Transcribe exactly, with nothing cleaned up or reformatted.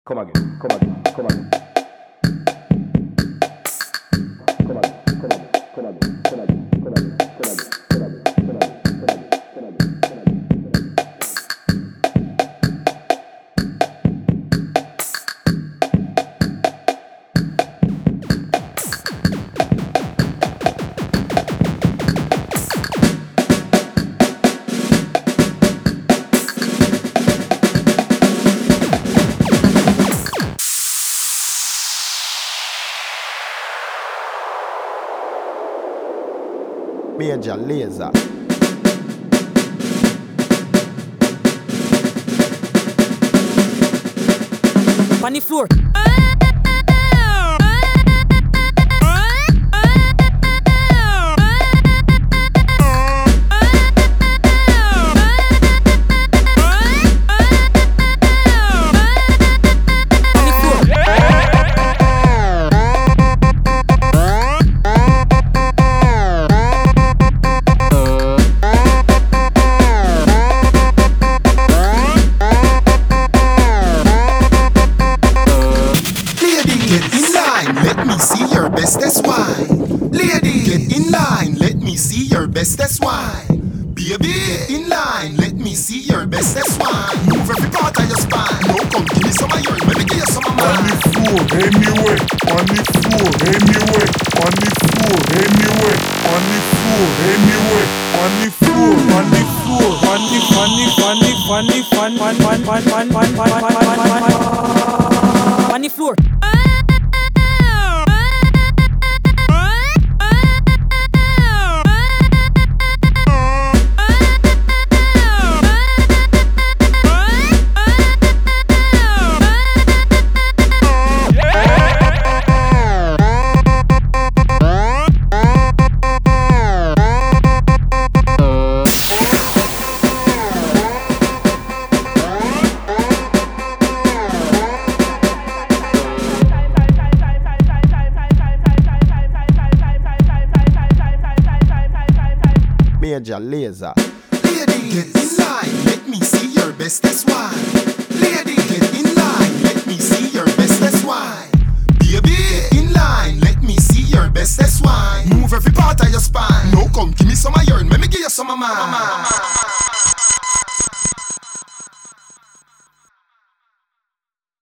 Come again, come again, come again. Come again, come again, come again, come again, come again, come again, come again, come again, come again, come again, come again, come again. Major Lazer. On the floor. That's why, lady, get in line. Let me see your best. That's why, baby, get in line. Let me see your best. That's why, move every part of your spine. No, come give me some of yours. Let me give you some of mine. On the floor, anyway. On the floor, anyway. On the floor, anyway. On the floor, anyway. On the floor, on the floor. Funny, funny, funny, funny, fun, fun, fun, fun, fun, fun, fun, fun, fun, fun. On the floor. Major Lazer. Lady, get in line. Let me see your best. That's why, lady.